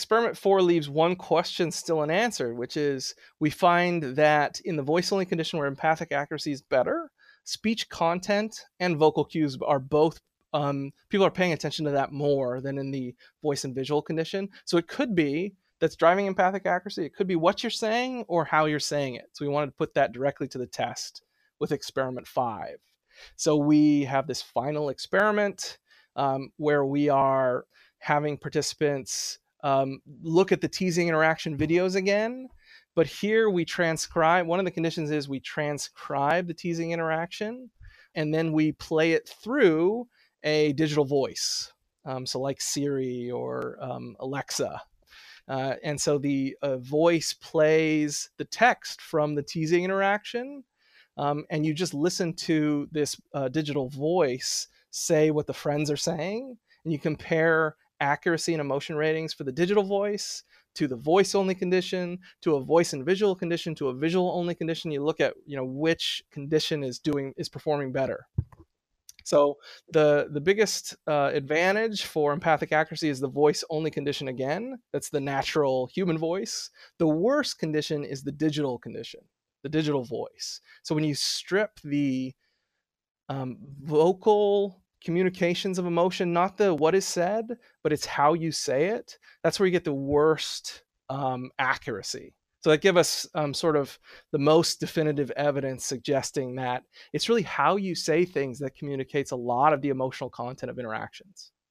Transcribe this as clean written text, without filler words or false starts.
experiment 4 leaves one question still unanswered, which is we find that in the voice-only condition where empathic accuracy is better, speech content and vocal cues are both, people are paying attention to that more than in the voice and visual condition. So it could be that's driving empathic accuracy. It could be what you're saying or how you're saying it. So we wanted to put that directly to the test with experiment 5. So we have this final experiment where we are having participants look at the teasing interaction videos again. But here we transcribe, one of the conditions is we transcribe the teasing interaction, and then we play it through a digital voice. So like Siri or Alexa. And so the voice plays the text from the teasing interaction, and you just listen to this digital voice say what the friends are saying, and you compare accuracy and emotion ratings for the digital voice to the voice only condition, to a voice and visual condition, to a visual only condition. You look at, which condition is performing better. So the biggest advantage for empathic accuracy is the voice only condition again. That's the natural human voice. The worst condition is the digital condition, the digital voice. So when you strip the vocal communications of emotion, not the what is said, but it's how you say it, that's where you get the worst accuracy. So that gives us sort of the most definitive evidence suggesting that it's really how you say things that communicates a lot of the emotional content of interactions.